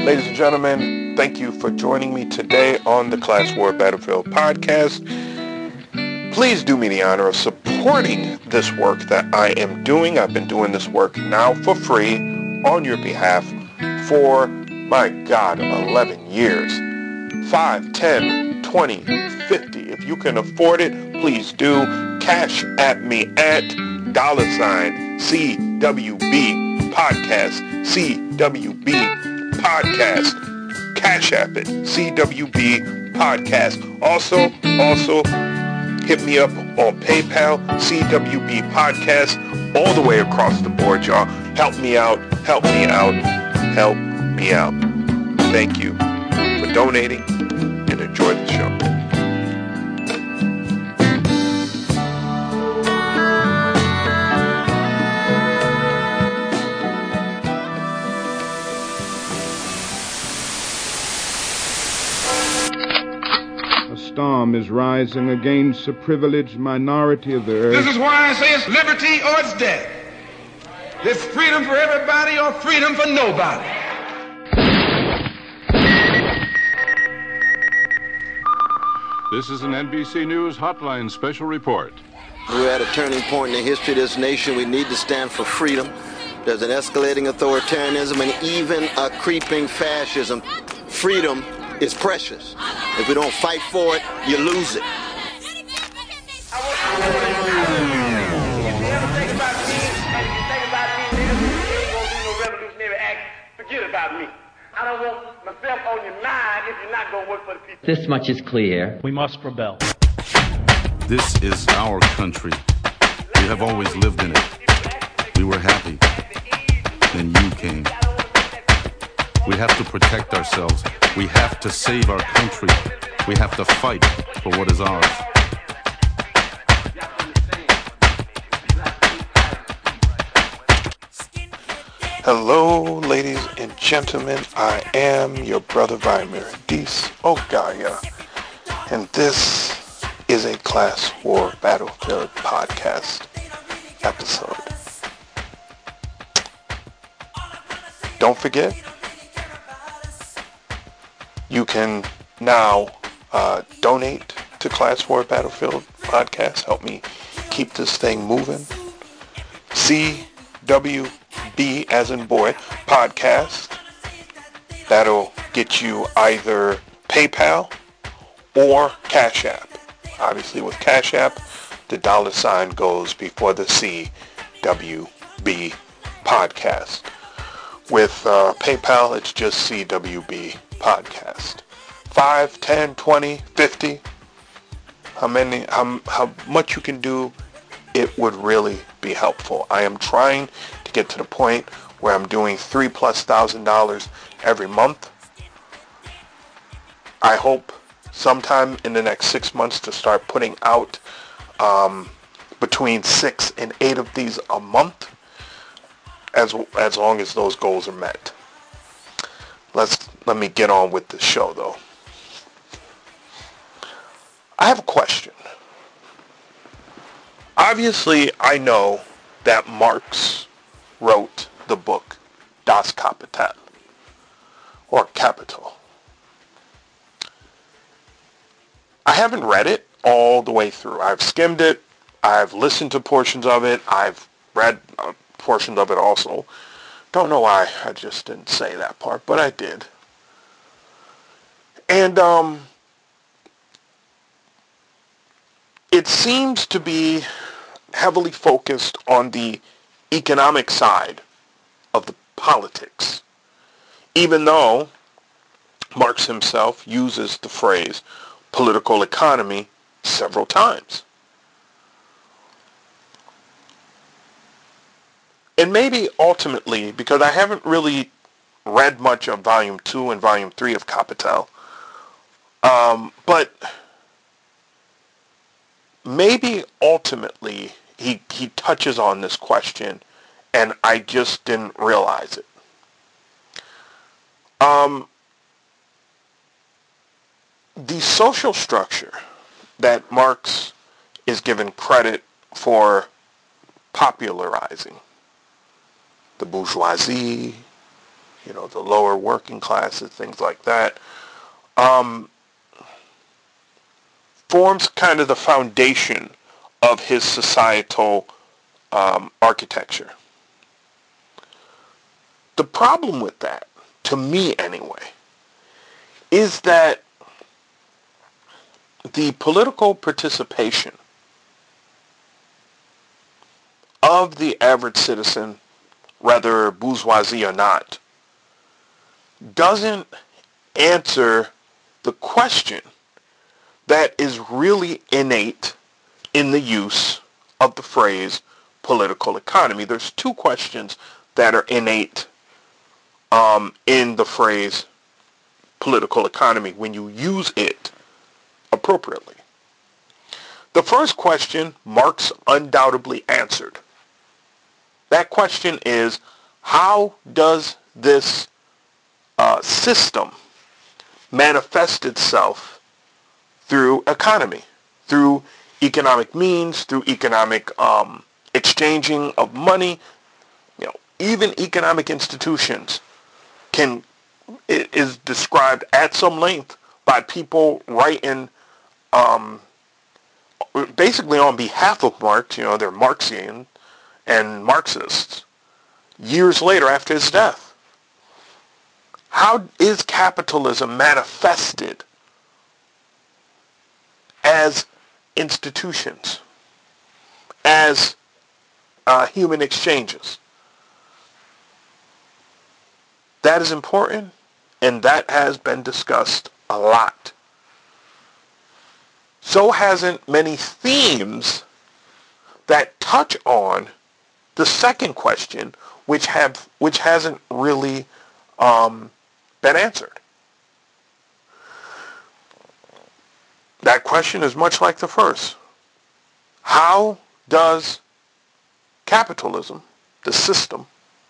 Ladies and gentlemen, thank you for joining me today on the Class War Battlefield podcast. Please do me the honor of supporting this work that I am doing. I've been doing this work now for free on your behalf for, my God, 11 years. 5, 10, 20, 50. If you can afford it, please do. Cash at me at $CWB podcast. CWB podcast. Cash App it. CWB podcast. Also, hit me up on PayPal. CWB podcast. All the way across the board, y'all. Help me out. Help me out. Help me out. Thank you for donating and enjoy the show. A storm is rising against the privileged minority of the earth. This is why I say it's liberty or it's death. It's freedom for everybody or freedom for nobody. This is an NBC News Hotline special report. We're at a turning point in the history of this nation. We need to stand for freedom. There's an escalating authoritarianism and even a creeping fascism. Freedom is precious. If we don't fight for it, you lose it. If you ever think about me, and if you think about me, nigga, you ain't gonna do no revolutionary act, forget about me. I don't want myself on your mind if you're not gonna work for the people. This much is clear. We must rebel. This is our country. We have always lived in it. We were happy. Then you came. We have to protect ourselves. We have to save our country. We have to fight for what is ours. Hello, ladies and gentlemen. I am your brother Vimiradis Ogaya, and this is a Class War Battlefield podcast episode. Don't forget, you can now donate to Class War Battlefield podcast. Help me keep this thing moving. CWB as in boy podcast. That'll get you either PayPal or Cash App. Obviously with Cash App, the $ goes before the CWB podcast. With PayPal, it's just CWB podcast. 5, 10, 20, 50. How much you can do, it would really be helpful. I am trying to get to the point where I'm doing $3,000+ every month. I hope sometime in the next 6 months to start putting out between 6 and 8 of these a month, as long as those goals are met. Let me get on with the show, though. I have a question. Obviously, I know that Marx wrote the book Das Kapital, or Capital. I haven't read it all the way through. I've skimmed it. I've listened to portions of it. I've read portions of it also. Don't know why I just didn't say that part, but I did. And it seems to be heavily focused on the economic side of the politics, even though Marx himself uses the phrase political economy several times. And maybe ultimately, because I haven't really read much of Volume 2 and Volume 3 of Capital, but maybe ultimately he touches on this question and I just didn't realize it. The social structure that Marx is given credit for popularizing, the bourgeoisie, the lower working classes, things like that, forms kind of the foundation of his societal architecture. The problem with that, to me anyway, is that the political participation of the average citizen, whether bourgeoisie or not, doesn't answer the question that is really innate in the use of the phrase political economy. There's two questions that are innate in the phrase political economy when you use it appropriately. The first question Marx undoubtedly answered. That question is, how does this system manifest itself through economy, through economic means, through economic exchanging of money? Even economic institutions is described at some length by people writing basically on behalf of Marx. They're Marxian and Marxists years later after his death. How is capitalism manifested as institutions, as human exchanges? That is important, and that has been discussed a lot. So hasn't many themes that touch on the second question, which hasn't really been answered. That question is much like the first. How does capitalism, the system,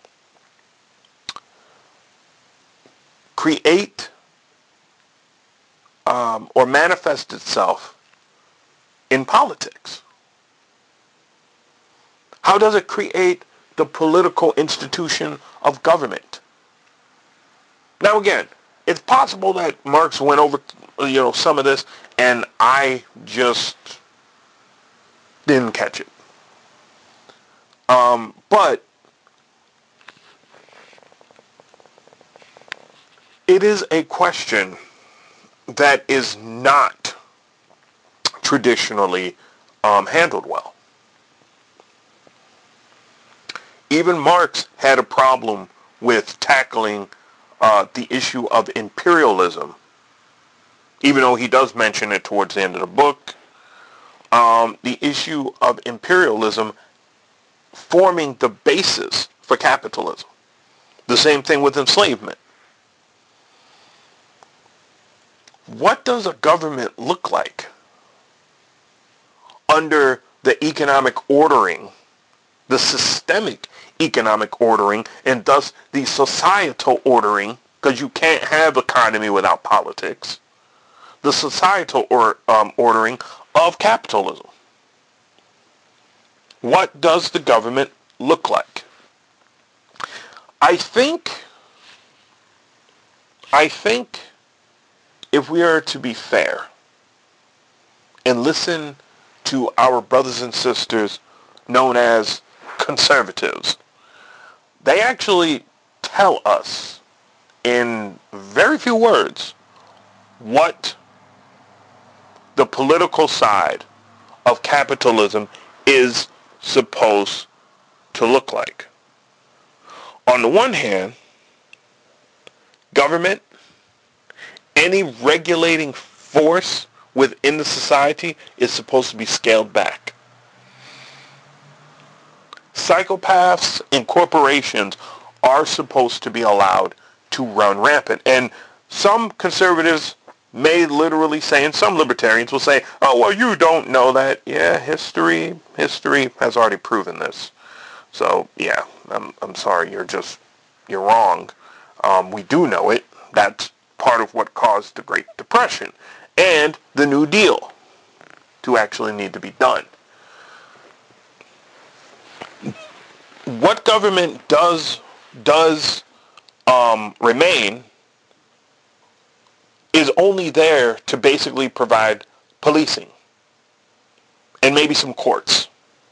create or manifest itself in politics? How does it create the political institution of government? Now again, it's possible that Marx went over some of this and I just didn't catch it. But it is a question that is not traditionally handled well. Even Marx had a problem with tackling the issue of imperialism, even though he does mention it towards the end of the book. The issue of imperialism forming the basis for capitalism. The same thing with enslavement. What does a government look like under the economic ordering, the systemic economic ordering, and thus the societal ordering, because you can't have economy without politics, the societal ordering of capitalism? What does the government look like? I think if we are to be fair and listen to our brothers and sisters known as conservatives, they actually tell us in very few words what the political side of capitalism is supposed to look like. On the one hand, government, any regulating force within the society, is supposed to be scaled back. Psychopaths and corporations are supposed to be allowed to run rampant. And some conservatives may literally say, and some libertarians will say, oh, well, you don't know that. Yeah, history has already proven this. So, yeah, I'm sorry, you're wrong. We do know it. That's part of what caused the Great Depression and the New Deal to actually need to be done. What government does remain is only there to basically provide policing and maybe some courts.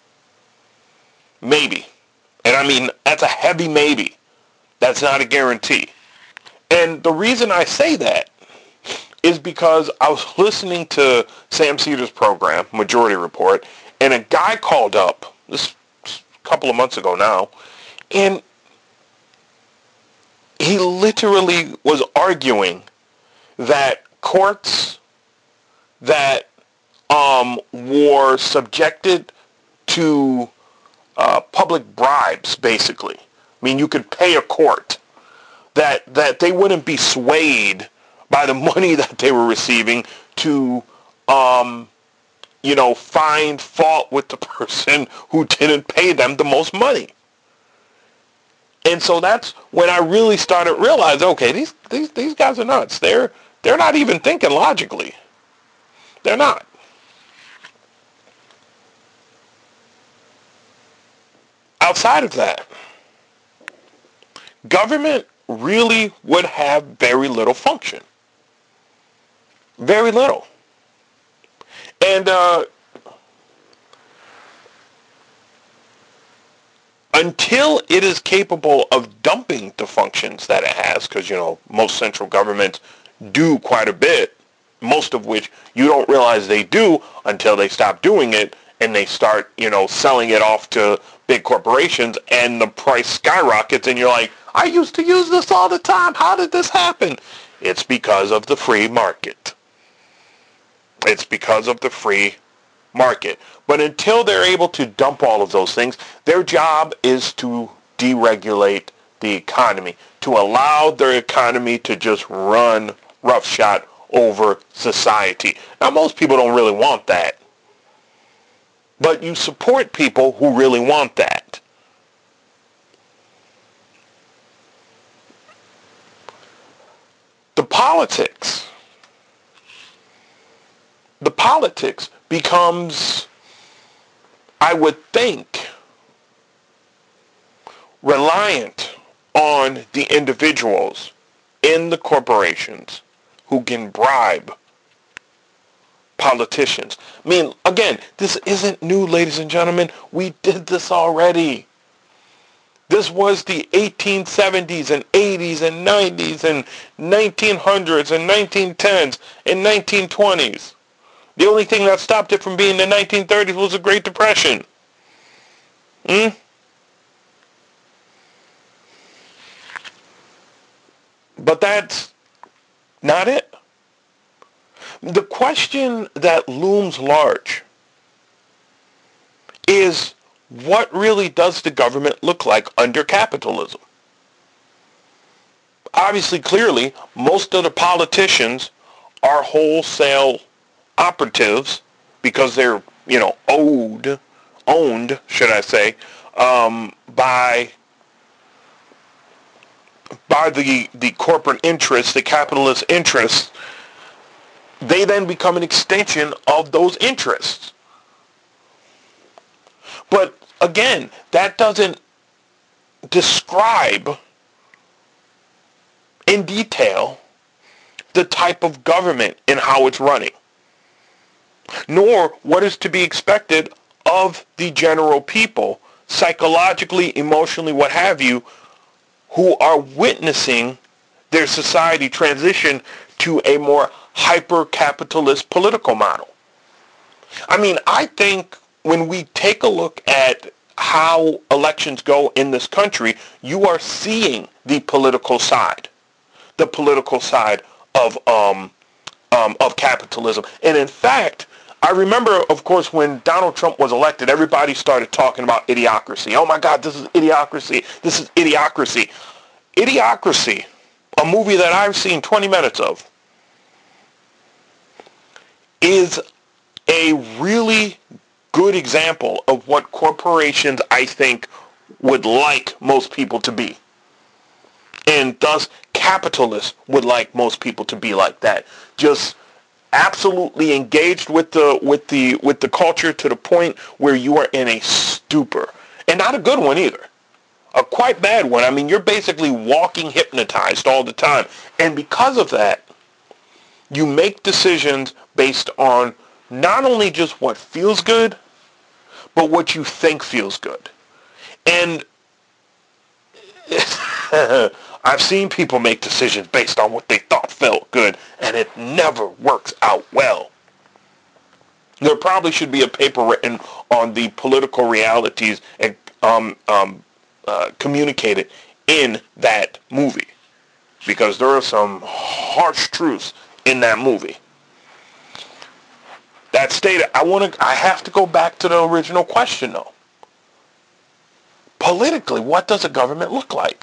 Maybe. And I mean, that's a heavy maybe. That's not a guarantee. And the reason I say that is because I was listening to Sam Seder's program, Majority Report, and a guy called up, this a couple of months ago now, and he literally was arguing that courts that were subjected to public bribes, basically. I mean, you could pay a court, that they wouldn't be swayed by the money that they were receiving to, find fault with the person who didn't pay them the most money. And so that's when I really started realizing, okay, these guys are nuts. They're not even thinking logically. They're not. Outside of that, government really would have very little function. Very little. And until it is capable of dumping the functions that it has, because, most central governments do quite a bit, most of which you don't realize they do until they stop doing it and they start, selling it off to big corporations and the price skyrockets and you're like, I used to use this all the time. How did this happen? It's because of the free market. It's because of the free market. But until they're able to dump all of those things, their job is to deregulate the economy, to allow their economy to just run roughshod over society. Now, most people don't really want that. But you support people who really want that. The politics becomes, I would think, reliant on the individuals in the corporations who can bribe politicians. I mean, again, this isn't new, ladies and gentlemen. We did this already. This was the 1870s and 80s and 90s and 1900s and 1910s and 1920s. The only thing that stopped it from being the 1930s was the Great Depression. But that's not it. The question that looms large is, what really does the government look like under capitalism? Obviously, clearly, most of the politicians are wholesale operatives because they're, owned, should I say, by the corporate interests, the capitalist interests. They then become an extension of those interests. But again, that doesn't describe in detail the type of government and how it's running, nor what is to be expected of the general people, psychologically, emotionally, what have you, who are witnessing their society transition to a more hyper-capitalist political model. I mean, I think when we take a look at how elections go in this country, you are seeing the political side of capitalism. And in fact, I remember, of course, when Donald Trump was elected, everybody started talking about idiocracy. Oh my God, this is idiocracy. This is idiocracy. Idiocracy, a movie that I've seen 20 minutes of, is a really good example of what corporations, I think, would like most people to be. And thus, capitalists would like most people to be like that. Just absolutely engaged with the culture to the point where you are in a stupor. And not a good one either. a quite bad one. I mean, you're basically walking hypnotized all the time. And because of that, you make decisions based on not only just what feels good, but what you think feels good. And I've seen people make decisions based on what they thought felt good, and it never works out well. There probably should be a paper written on the political realities and communicated in that movie, because there are some harsh truths in that movie. That stated, I have to go back to the original question though. Politically, what does a government look like?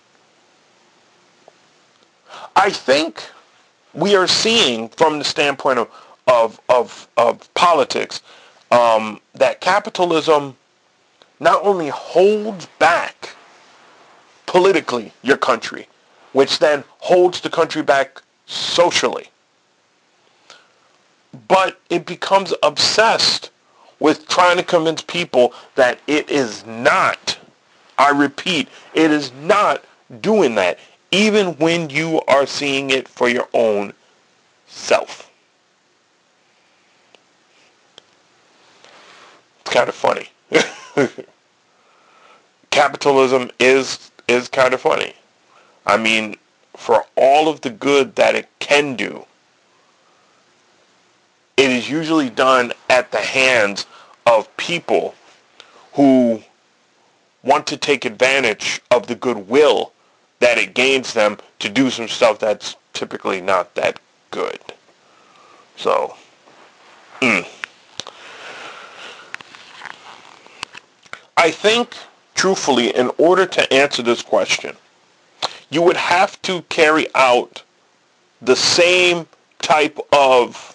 I think we are seeing, from the standpoint of politics, that capitalism not only holds back politically your country, which then holds the country back socially, but it becomes obsessed with trying to convince people that it is not, I repeat, it is not doing that, even when you are seeing it for your own self. It's kind of funny. Capitalism is kind of funny. I mean, for all of the good that it can do, it is usually done at the hands of people who want to take advantage of the goodwill that it gains them to do some stuff that's typically not that good. So, I think, truthfully, in order to answer this question, you would have to carry out the same type of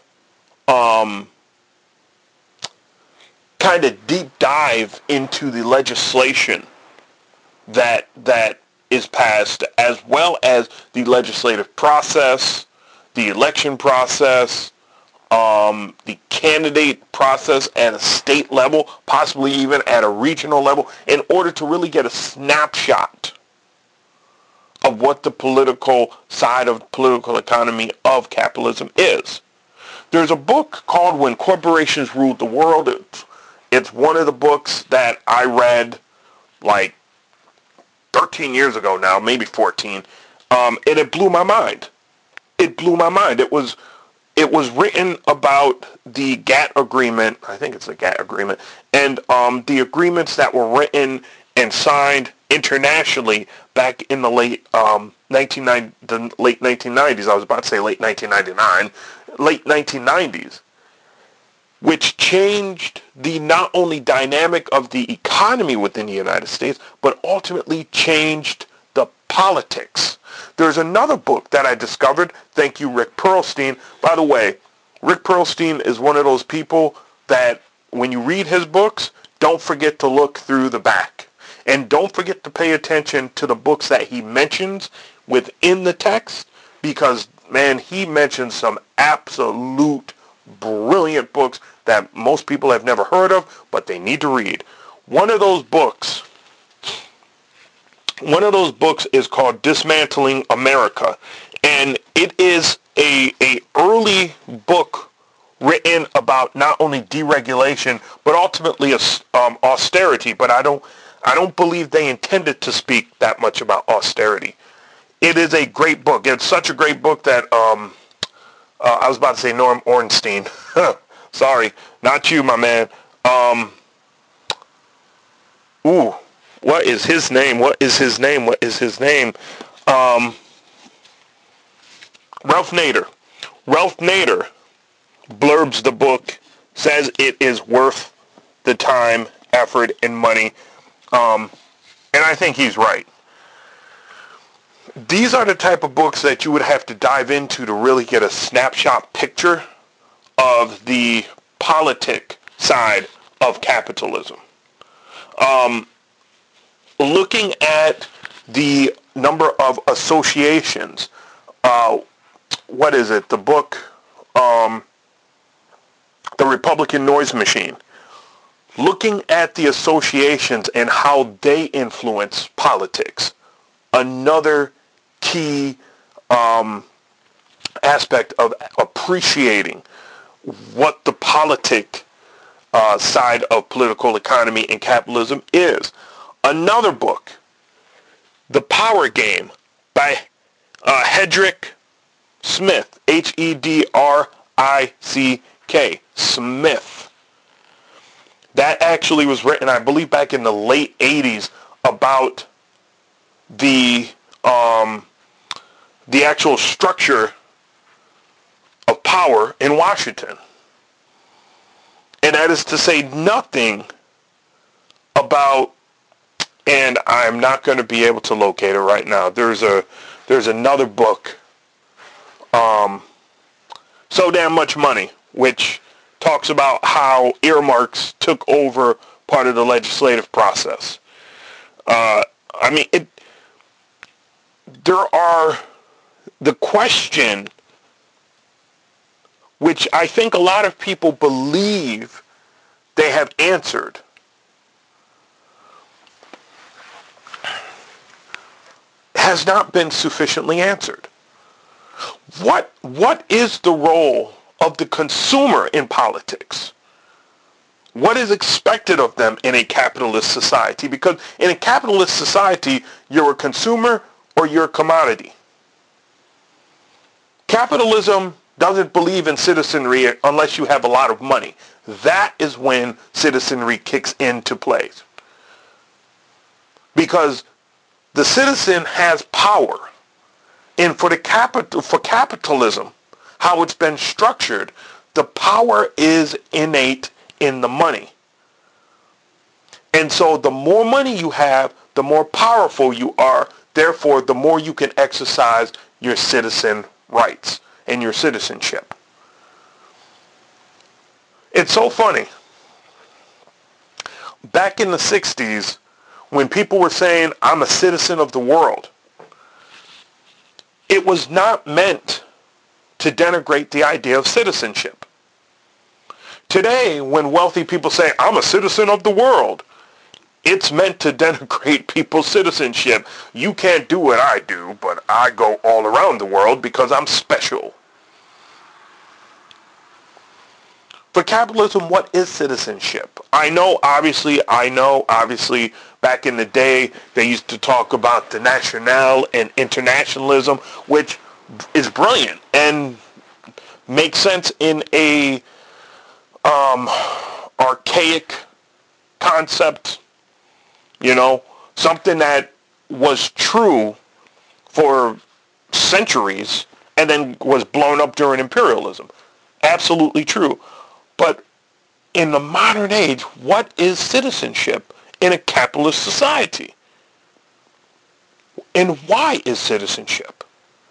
kind of deep dive into the legislation that is passed, as well as the legislative process, the election process, the candidate process at a state level, possibly even at a regional level, in order to really get a snapshot of what the political side of political economy of capitalism is. There's a book called When Corporations Ruled the World. It's one of the books that I read like 13 years ago now, maybe 14, and it blew my mind. It blew my mind. It was written about the GATT agreement. I think it's the GATT agreement, and the agreements that were written and signed internationally back in the late 1990s. I was about to say late 1999, late 1990s, which changed the not only dynamic of the economy within the United States, but ultimately changed the politics. There's another book that I discovered. Thank you, Rick Perlstein. By the way, Rick Perlstein is one of those people that when you read his books, don't forget to look through the back. And don't forget to pay attention to the books that he mentions within the text, because, man, he mentions some absolute brilliant books that most people have never heard of, but they need to read. One of those books is called Dismantling America, and it is a early book written about not only deregulation but ultimately austerity. But I don't believe they intended to speak that much about austerity. It is a great book. It's such a great book that I was about to say Norm Ornstein. Sorry, not you, my man. What is his name? Ralph Nader. Ralph Nader blurbs the book, says it is worth the time, effort, and money. And I think he's right. These are the type of books that you would have to dive into to really get a snapshot picture of the politic side of capitalism. Looking at the number of associations, what is it? The book, The Republican Noise Machine. looking at the associations and how they influence politics, another key aspect of appreciating what the politic side of political economy and capitalism is. Another book, The Power Game by Hedrick Smith, Hedrick Smith. That actually was written, I believe, back in the late 80s about the actual structure of power in Washington. And that is to say nothing about, and I'm not going to be able to locate it right now. There's another book, So Damn Much Money, which talks about how earmarks took over part of the legislative process. The question, which I think a lot of people believe they have answered, has not been sufficiently answered. What is the role of the consumer in politics? What is expected of them in a capitalist society? Because in a capitalist society, you're a consumer or you're a commodity. Capitalism doesn't believe in citizenry unless you have a lot of money. That is when citizenry kicks into place. Because the citizen has power. And for capitalism, how it's been structured, the power is innate in the money. And so the more money you have, the more powerful you are. Therefore, the more you can exercise your citizen rights and your citizenship. It's so funny. Back in the 60s, when people were saying, I'm a citizen of the world, it was not meant to denigrate the idea of citizenship. Today, when wealthy people say, I'm a citizen of the world, it's meant to denigrate people's citizenship. You can't do what I do, but I go all around the world because I'm special. For capitalism, what is citizenship? I know, obviously, back in the day, they used to talk about the national and internationalism, which is brilliant and makes sense in a archaic concept, something that was true for centuries and then was blown up during imperialism. Absolutely true. But in the modern age, what is citizenship in a capitalist society? And why is citizenship?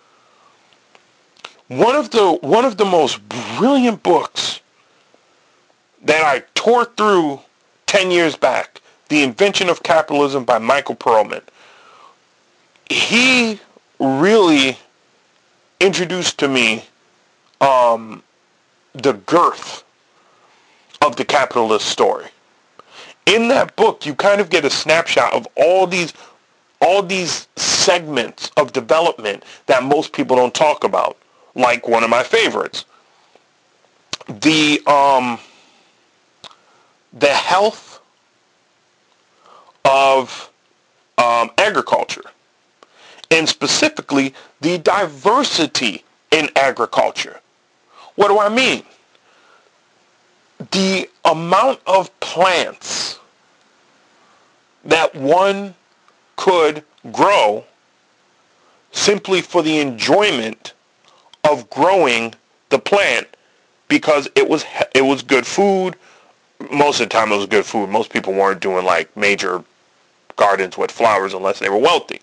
One of the most brilliant books that I tore through 10 years back, The Invention of Capitalism by Michael Perlman. He really introduced to me the girth of the capitalist story. In that book, you kind of get a snapshot of all these segments of development that most people don't talk about. Like one of my favorites, the health of agriculture, and specifically the diversity in agriculture. What do I mean? The amount of plants that one could grow simply for the enjoyment of growing the plant because it was good food. Most of the time it was good food. Most people weren't doing like major gardens with flowers unless they were wealthy.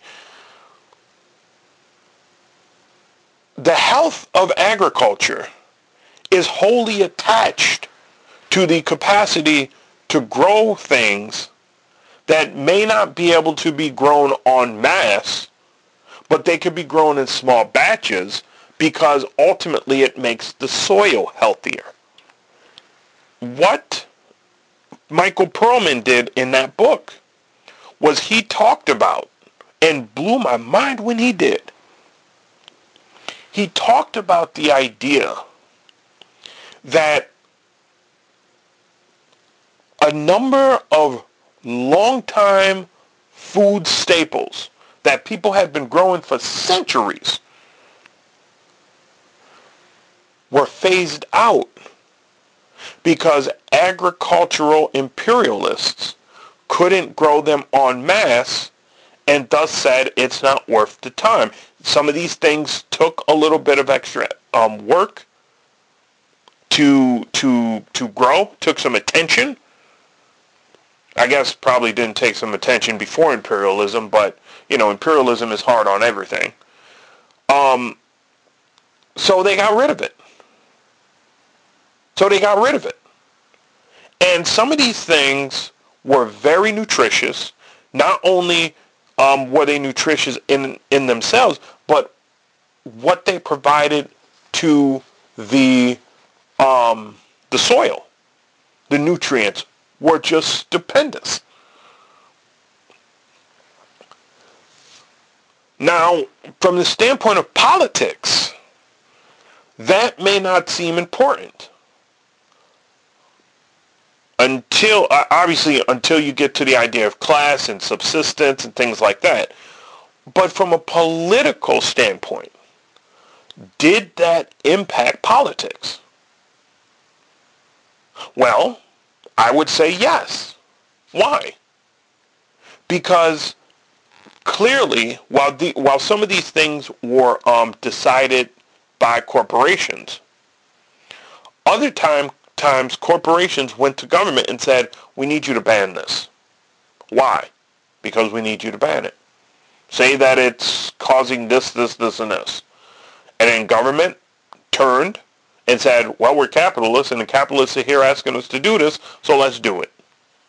The health of agriculture is wholly attached to the capacity to grow things that may not be able to be grown en masse, but they could be grown in small batches because ultimately it makes the soil healthier. What Michael Perlman did in that book was he talked about, and blew my mind when he did, he talked about the idea that a number of long-time food staples that people had been growing for centuries were phased out because agricultural imperialists couldn't grow them en masse and thus said it's not worth the time. Some of these things took a little bit of extra work to grow, took some attention. I guess probably didn't take some attention before imperialism, but, imperialism is hard on everything. So they got rid of it. And some of these things were very nutritious. Not only were they nutritious in themselves, but what they provided to the soil, the nutrients, were just stupendous. Now, from the standpoint of politics, that may not seem important until you get to the idea of class and subsistence and things like that. But from a political standpoint, did that impact politics? Well, I would say yes. Why? Because clearly, while some of these things were decided by corporations, other times corporations went to government and said, we need you to ban this. Why? Because we need you to ban it. Say that it's causing this, and this. And then government turned and said, well, we're capitalists, and the capitalists are here asking us to do this, so let's do it.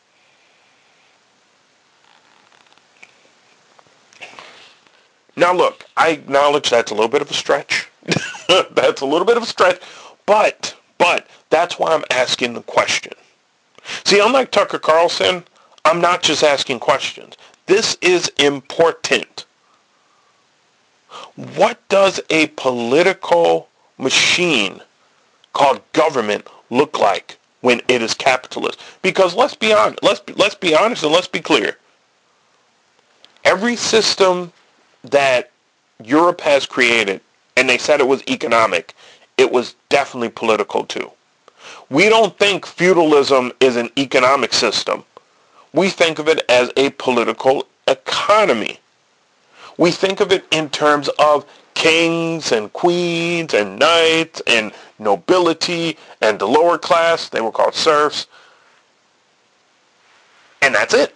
Now look, I acknowledge that's a little bit of a stretch. That's a little bit of a stretch, but that's why I'm asking the question. See, unlike Tucker Carlson, I'm not just asking questions. This is important. What does a political machine called government look like when it is capitalist? Because let's be honest, let's be honest and let's be clear. Every system that Europe has created, and they said it was economic, it was definitely political too. We don't think feudalism is an economic system. We think of it as a political economy. We think of it in terms of kings and queens and knights and nobility and the lower class. They were called serfs. And that's it.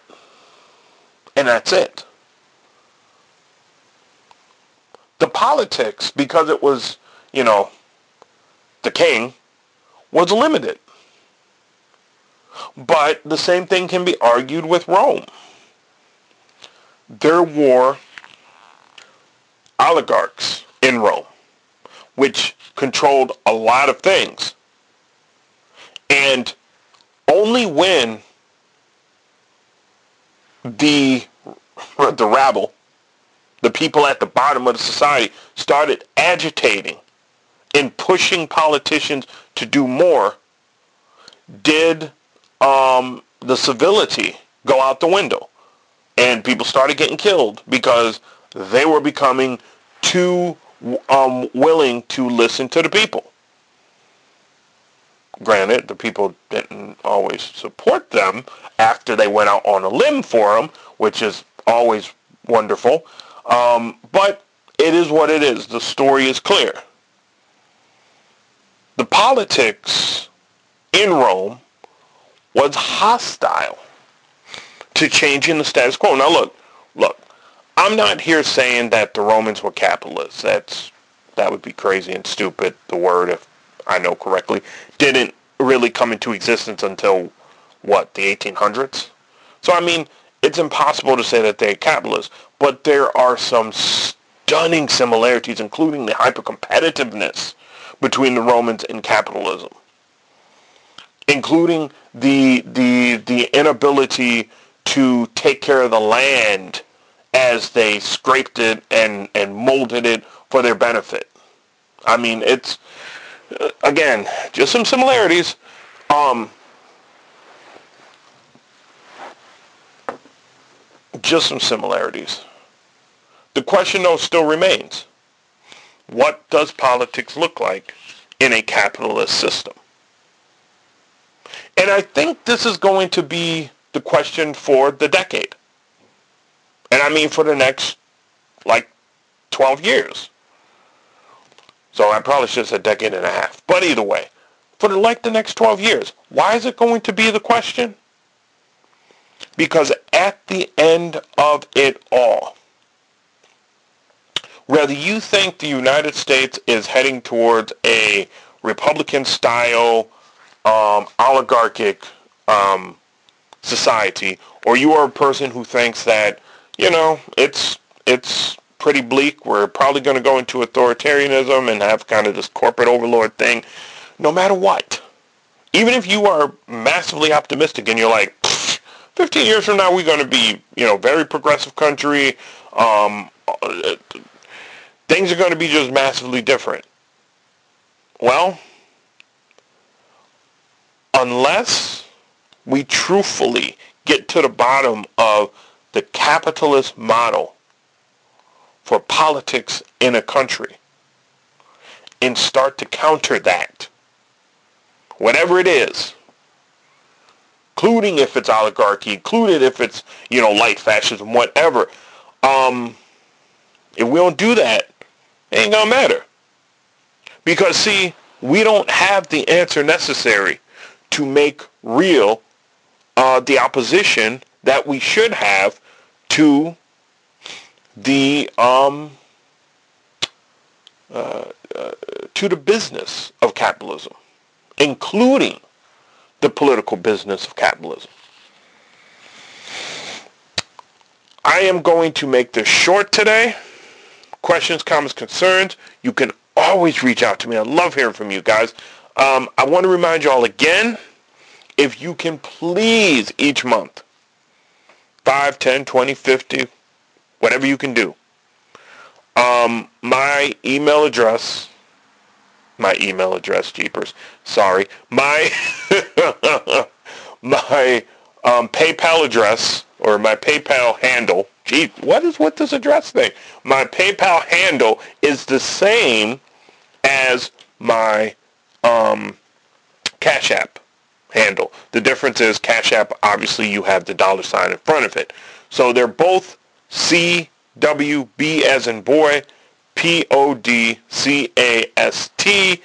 The politics, because it was, the king, was limited. But the same thing can be argued with Rome. There were oligarchs in Rome, which controlled a lot of things. And only when the rabble, the people at the bottom of the society, started agitating and pushing politicians to do more, did the civility go out the window. And people started getting killed because they were becoming too willing to listen to the people. Granted, the people didn't always support them after they went out on a limb for them, which is always wonderful. But it is what it is. The story is clear. The politics in Rome was hostile to changing the status quo. Now look, I'm not here saying that the Romans were capitalists. That would be crazy and stupid. The word, if I know correctly, didn't really come into existence until, the 1800s? So, it's impossible to say that they're capitalists, but there are some stunning similarities, including the hyper-competitiveness between the Romans and capitalism. including the inability to take care of the land as they scraped it and molded it for their benefit. I mean, it's, again, just some similarities. Just some similarities. The question, though, still remains. What does politics look like in a capitalist system? And I think this is going to be the question for the decade. And I mean for the next, 12 years. So I probably should have said decade and a half. But either way, for the next 12 years, why is it going to be the question? Because at the end of it all, whether you think the United States is heading towards a Republican-style oligarchic society, or you are a person who thinks that, it's pretty bleak, we're probably going to go into authoritarianism and have kind of this corporate overlord thing, no matter what, even if you are massively optimistic and you're like, 15 years from now we're going to be, very progressive country, things are going to be just massively different. Well, unless we truthfully get to the bottom of the capitalist model for politics in a country and start to counter that, whatever it is, including if it's oligarchy, including if it's, light fascism, whatever, if we don't do that, it ain't gonna matter. Because, see, we don't have the answer necessary to make real the opposition that we should have to the business of capitalism, including the political business of capitalism. I am going to make this short today. Questions, comments, concerns, you can always reach out to me. I love hearing from you guys. I want to remind you all again, if you can please each month, 5, 10, 20, 50, whatever you can do. My email address, jeepers, sorry. My PayPal address, or my PayPal handle, gee, what is with this address thing? My PayPal handle is the same as my Cash App handle. The difference is Cash App, obviously you have the $ in front of it. So they're both CWB as in boy, PODCAST,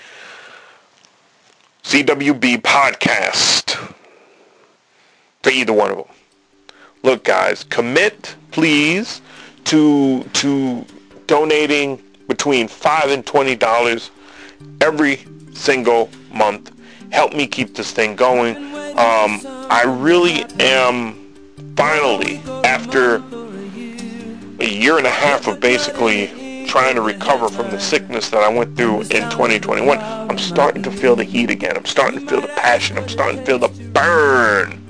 CWB podcast for either one of them. Look, guys, commit, please, to donating between $5 and $20 every single month. Help me keep this thing going. I really am finally, after a year and a half of basically trying to recover from the sickness that I went through in 2021, I'm starting to feel the heat again. I'm starting to feel the passion. I'm starting to feel the burn.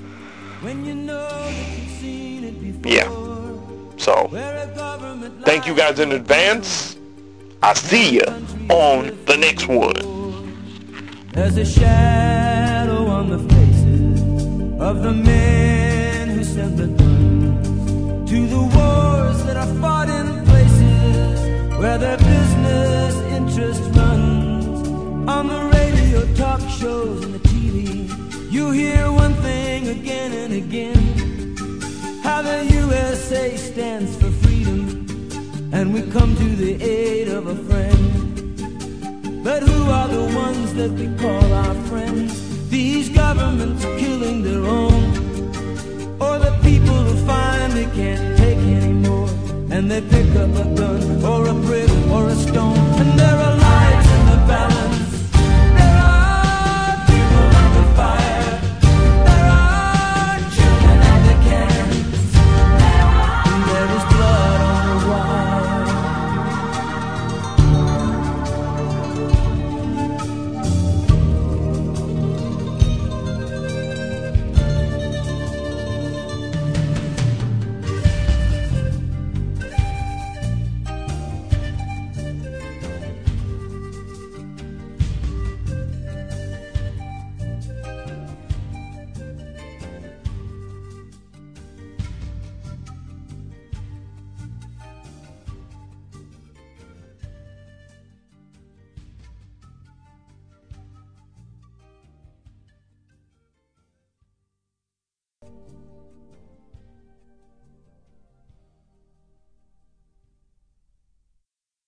Yeah. So, thank you guys in advance. I'll see you on the next one. There's a shadow on the faces of the men who sent the guns to the wars that are fought in places where their business interest runs. On the radio, talk shows, and the TV, you hear one thing again and again, how the USA stands for freedom, and we come to the aid of a friend. But who are the ones that we call our friends? These governments killing their own, or the people who finally can't take anymore, and they pick up a gun or a brick or a stone.